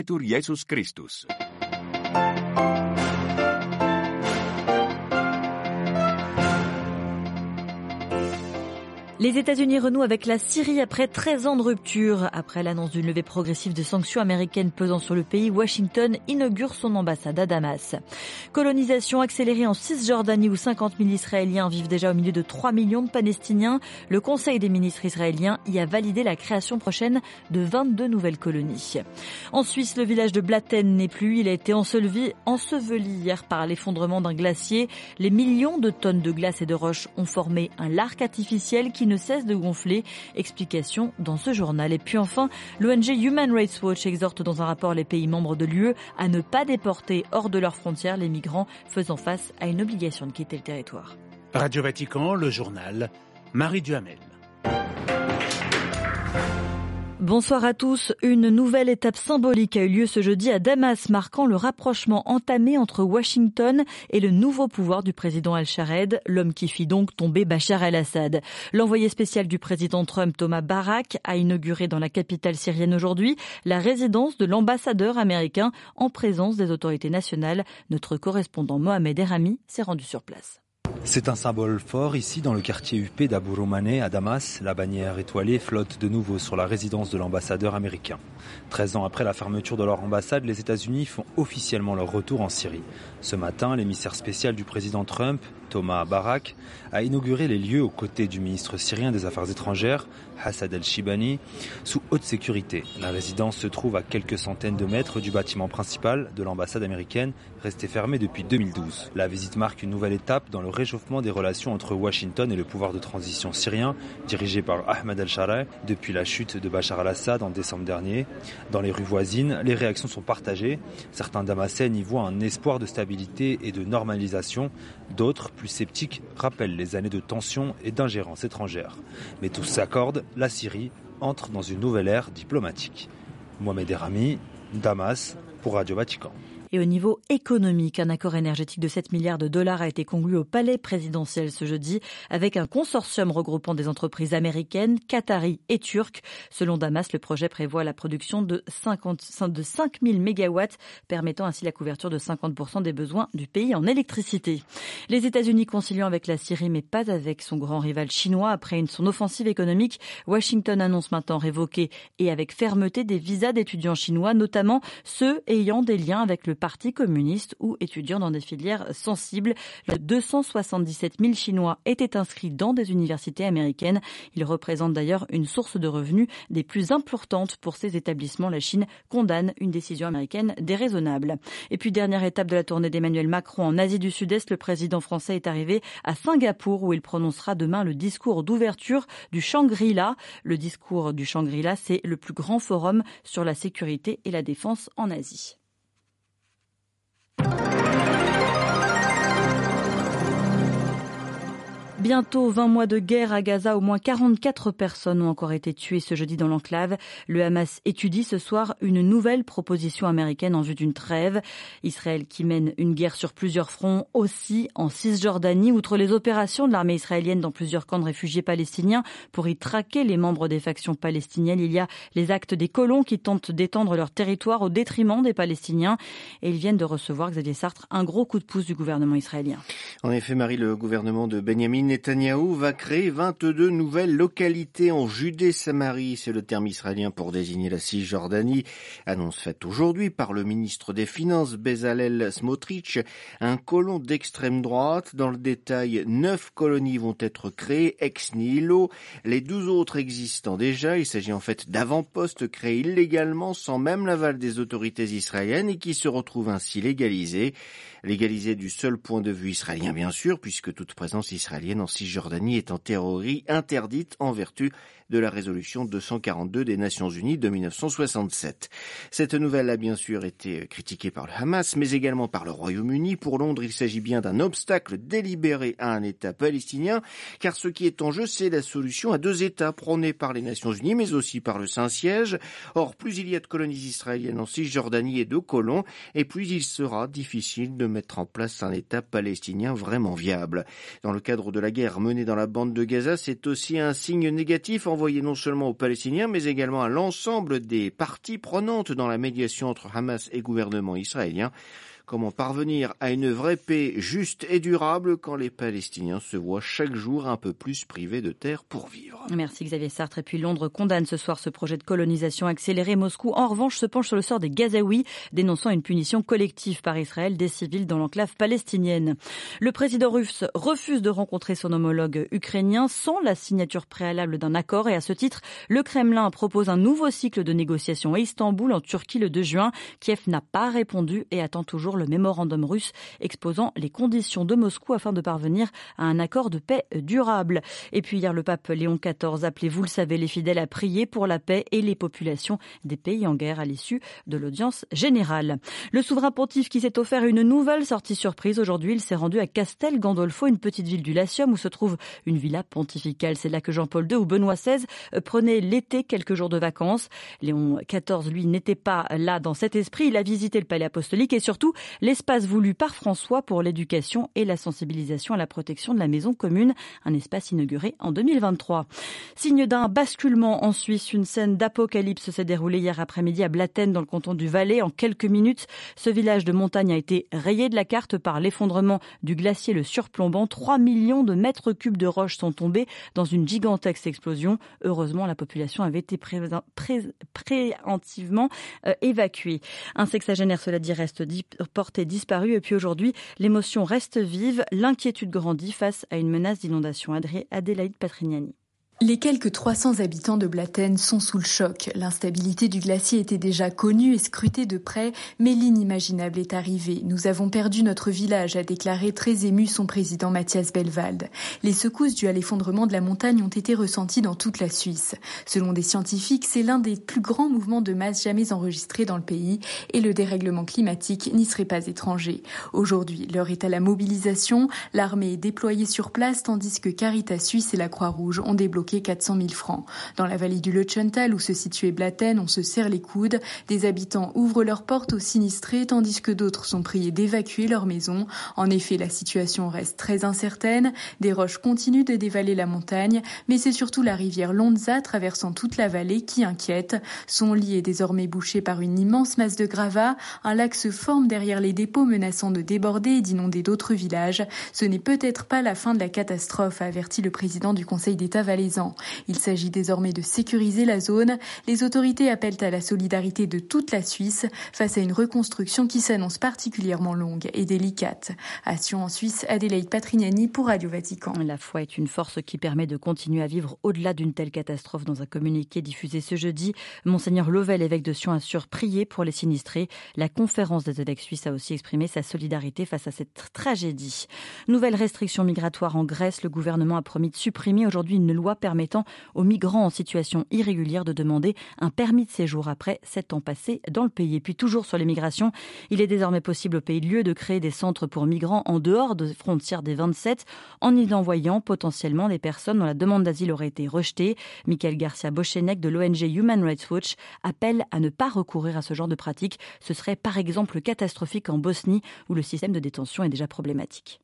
Jesus Christus. Les États-Unis renouent avec la Syrie après 13 ans de rupture. Après l'annonce d'une levée progressive des sanctions américaines pesant sur le pays, Washington inaugure son ambassade à Damas. Colonisation accélérée en Cisjordanie où 50 000 Israéliens vivent déjà au milieu de 3 millions de Palestiniens. Le Conseil des ministres israéliens y a validé la création prochaine de 22 nouvelles colonies. En Suisse, le village de Blatten n'est plus. Il a été enseveli hier par l'effondrement d'un glacier. Les millions de tonnes de glace et de roches ont formé un lac artificiel qui ne cesse de gonfler. Explication dans ce journal. Et puis enfin, l'ONG Human Rights Watch exhorte dans un rapport les pays membres de l'UE à ne pas déporter hors de leurs frontières les migrants faisant face à une obligation de quitter le territoire. Radio Vatican, le journal, Marie Duhamel. Bonsoir à tous. Une nouvelle étape symbolique a eu lieu ce jeudi à Damas, marquant le rapprochement entamé entre Washington et le nouveau pouvoir du président Al-Shared, l'homme qui fit donc tomber Bachar el-Assad. L'envoyé spécial du président Trump, Thomas Barak, a inauguré dans la capitale syrienne aujourd'hui la résidence de l'ambassadeur américain en présence des autorités nationales. Notre correspondant Mohamed Erami s'est rendu sur place. C'est un symbole fort ici dans le quartier huppé d'Abu Romaneh à Damas. La bannière étoilée flotte de nouveau sur la résidence de l'ambassadeur américain. 13 ans après la fermeture de leur ambassade, les États-Unis font officiellement leur retour en Syrie. Ce matin, l'émissaire spécial du président Trump, Thomas Barak, a inauguré les lieux aux côtés du ministre syrien des Affaires étrangères, Hassad el-Shibani, sous haute sécurité. La résidence se trouve à quelques centaines de mètres du bâtiment principal de l'ambassade américaine, resté fermé depuis 2012. La visite marque une nouvelle étape dans le réchauffement des relations entre Washington et le pouvoir de transition syrien, dirigé par Ahmed al-Sharaa, depuis la chute de Bachar al-Assad en décembre dernier. Dans les rues voisines, les réactions sont partagées. Certains Damascènes y voient un espoir de stabilité et de normalisation. D'autres, plus sceptiques, rappellent les années de tension et d'ingérence étrangère. Mais tous s'accordent, la Syrie entre dans une nouvelle ère diplomatique. Mohamed Erami, Damas, pour Radio Vatican. Et au niveau économique, un accord énergétique de 7 milliards de dollars a été conclu au palais présidentiel ce jeudi avec un consortium regroupant des entreprises américaines, qataries et turques. Selon Damas, le projet prévoit la production de 5 000 mégawatts, permettant ainsi la couverture de 50% des besoins du pays en électricité. Les États-Unis conciliant avec la Syrie, mais pas avec son grand rival chinois. Après son offensive économique, Washington annonce maintenant révoquer et avec fermeté des visas d'étudiants chinois, notamment ceux ayant des liens avec le Parti communiste ou étudiants dans des filières sensibles. 277 000 Chinois étaient inscrits dans des universités américaines. Ils représentent d'ailleurs une source de revenus des plus importantes pour ces établissements. La Chine condamne une décision américaine déraisonnable. Et puis, dernière étape de la tournée d'Emmanuel Macron en Asie du Sud-Est, le président français est arrivé à Singapour où il prononcera demain le discours d'ouverture du Shangri-La. Le discours du Shangri-La, c'est le plus grand forum sur la sécurité et la défense en Asie. Bientôt 20 mois de guerre à Gaza, au moins 44 personnes ont encore été tuées ce jeudi dans l'enclave. Le Hamas étudie ce soir une nouvelle proposition américaine en vue d'une trêve. Israël qui mène une guerre sur plusieurs fronts, aussi en Cisjordanie, outre les opérations de l'armée israélienne dans plusieurs camps de réfugiés palestiniens pour y traquer les membres des factions palestiniennes. Il y a les actes des colons qui tentent d'étendre leur territoire au détriment des Palestiniens. Et ils viennent de recevoir, Xavier Sartre, un gros coup de pouce du gouvernement israélien. En effet, Marie, le gouvernement de Benjamin Netanyahou va créer 22 nouvelles localités en Judée-Samarie. C'est le terme israélien pour désigner la Cisjordanie. Annonce faite aujourd'hui par le ministre des Finances, Bezalel Smotrich, un colon d'extrême droite. Dans le détail, 9 colonies vont être créées ex nihilo. Les 12 autres existant déjà. Il s'agit en fait d'avant-postes créés illégalement sans même l'aval des autorités israéliennes et qui se retrouvent ainsi légalisés. Légalisés du seul point de vue israélien, bien sûr, puisque toute présence israélienne en Cisjordanie est en théorie interdite en vertu de la résolution 242 des Nations Unies de 1967. Cette nouvelle a bien sûr été critiquée par le Hamas, mais également par le Royaume-Uni. Pour Londres, il s'agit bien d'un obstacle délibéré à un État palestinien, car ce qui est en jeu, c'est la solution à 2 États prônée par les Nations Unies, mais aussi par le Saint-Siège. Or, plus il y a de colonies israéliennes en Cisjordanie et de colons, et plus il sera difficile de mettre en place un État palestinien vraiment viable. Dans le cadre de la la guerre menée dans la bande de Gaza, c'est aussi un signe négatif envoyé non seulement aux Palestiniens, mais également à l'ensemble des parties prenantes dans la médiation entre Hamas et gouvernement israélien. Comment parvenir à une vraie paix juste et durable quand les Palestiniens se voient chaque jour un peu plus privés de terre pour vivre? Merci Xavier Sartre. Et puis Londres condamne ce soir ce projet de colonisation accélérée. Moscou, en revanche, se penche sur le sort des Gazaouis, dénonçant une punition collective par Israël des civils dans l'enclave palestinienne. Le président russe refuse de rencontrer son homologue ukrainien sans la signature préalable d'un accord. Et à ce titre, le Kremlin propose un nouveau cycle de négociations à Istanbul, en Turquie, le 2 juin. Kiev n'a pas répondu et attend toujours le mémorandum russe exposant les conditions de Moscou afin de parvenir à un accord de paix durable. Et puis hier, le pape Léon XIV appelait, vous le savez, les fidèles à prier pour la paix et les populations des pays en guerre à l'issue de l'audience générale. Le souverain pontife qui s'est offert une nouvelle sortie surprise aujourd'hui, il s'est rendu à Castel Gandolfo, une petite ville du Latium où se trouve une villa pontificale. C'est là que Jean-Paul II ou Benoît XVI prenaient l'été quelques jours de vacances. Léon XIV, lui, n'était pas là dans cet esprit. Il a visité le palais apostolique et surtout l'espace voulu par François pour l'éducation et la sensibilisation à la protection de la maison commune, un espace inauguré en 2023. Signe d'un basculement en Suisse, une scène d'apocalypse s'est déroulée hier après-midi à Blatten dans le canton du Valais. En quelques minutes, ce village de montagne a été rayé de la carte par l'effondrement du glacier le surplombant. 3 millions de mètres cubes de roches sont tombés dans une gigantesque explosion. Heureusement, la population avait été préventivement évacuée. Un sexagénaire, cela dit, reste porté disparu. Et puis aujourd'hui, l'émotion reste vive. L'inquiétude grandit face à une menace d'inondation. Adélaïde Patrignani. Les quelques 300 habitants de Blatten sont sous le choc. L'instabilité du glacier était déjà connue et scrutée de près, mais l'inimaginable est arrivé. Nous avons perdu notre village, a déclaré très ému son président Mathias Bellwald. Les secousses dues à l'effondrement de la montagne ont été ressenties dans toute la Suisse. Selon des scientifiques, c'est l'un des plus grands mouvements de masse jamais enregistrés dans le pays et le dérèglement climatique n'y serait pas étranger. Aujourd'hui, l'heure est à la mobilisation. L'armée est déployée sur place tandis que Caritas Suisse et la Croix-Rouge ont débloqué 400 000 francs. Dans la vallée du Lutschental, où se situait Blatten, on se serre les coudes. Des habitants ouvrent leurs portes aux sinistrés, tandis que d'autres sont priés d'évacuer leur maison. En effet, la situation reste très incertaine. Des roches continuent de dévaler la montagne, mais c'est surtout la rivière Lonza, traversant toute la vallée, qui inquiète. Son lit est désormais bouché par une immense masse de gravats. Un lac se forme derrière les dépôts, menaçant de déborder et d'inonder d'autres villages. Ce n'est peut-être pas la fin de la catastrophe, a averti le président du Conseil d'État valaisan. Il s'agit désormais de sécuriser la zone. Les autorités appellent à la solidarité de toute la Suisse face à une reconstruction qui s'annonce particulièrement longue et délicate. À Sion en Suisse, Adélaïde Patrignani pour Radio Vatican. La foi est une force qui permet de continuer à vivre au-delà d'une telle catastrophe. Dans un communiqué diffusé ce jeudi, Monseigneur Lovell, évêque de Sion, assure prier pour les sinistrés. La conférence des évêques suisses a aussi exprimé sa solidarité face à cette tragédie. Nouvelle restriction migratoire en Grèce. Le gouvernement a promis de supprimer aujourd'hui une loi permettant aux migrants en situation irrégulière de demander un permis de séjour après 7 ans passés dans le pays. Et puis toujours sur les migrations, il est désormais possible au pays de lieu de créer des centres pour migrants en dehors des frontières des 27 en y envoyant potentiellement des personnes dont la demande d'asile aurait été rejetée. Michael Garcia Bochenek de l'ONG Human Rights Watch appelle à ne pas recourir à ce genre de pratique. Ce serait par exemple catastrophique en Bosnie où le système de détention est déjà problématique.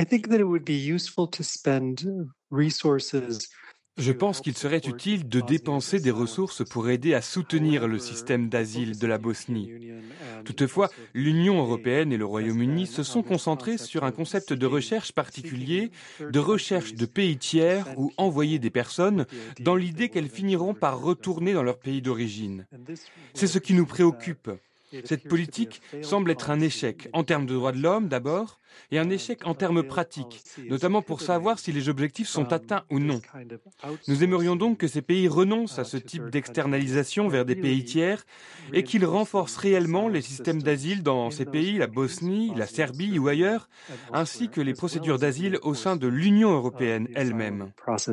Je pense qu'il serait utile de dépenser des ressources pour aider à soutenir le système d'asile de la Bosnie. Toutefois, l'Union européenne et le Royaume-Uni se sont concentrés sur un concept de recherche particulier, de recherche de pays tiers où envoyer des personnes dans l'idée qu'elles finiront par retourner dans leur pays d'origine. C'est ce qui nous préoccupe. Cette politique semble être un échec en termes de droits de l'homme d'abord et un échec en termes pratiques, notamment pour savoir si les objectifs sont atteints ou non. Nous aimerions donc que ces pays renoncent à ce type d'externalisation vers des pays tiers et qu'ils renforcent réellement les systèmes d'asile dans ces pays, la Bosnie, la Serbie ou ailleurs, ainsi que les procédures d'asile au sein de l'Union européenne elle-même.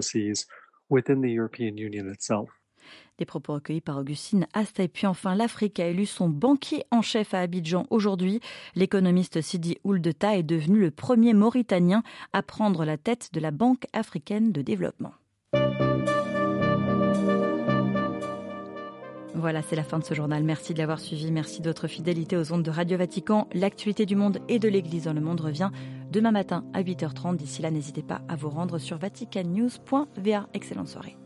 Des propos recueillis par Augustine Asta. Et puis enfin, l'Afrique a élu son banquier en chef à Abidjan aujourd'hui. L'économiste Sidi Ould Tah est devenu le premier Mauritanien à prendre la tête de la Banque africaine de développement. Voilà, c'est la fin de ce journal. Merci de l'avoir suivi. Merci de votre fidélité aux ondes de Radio Vatican. L'actualité du monde et de l'Église dans le monde revient demain matin à 8h30. D'ici là, n'hésitez pas à vous rendre sur vaticannews.va. Excellente soirée.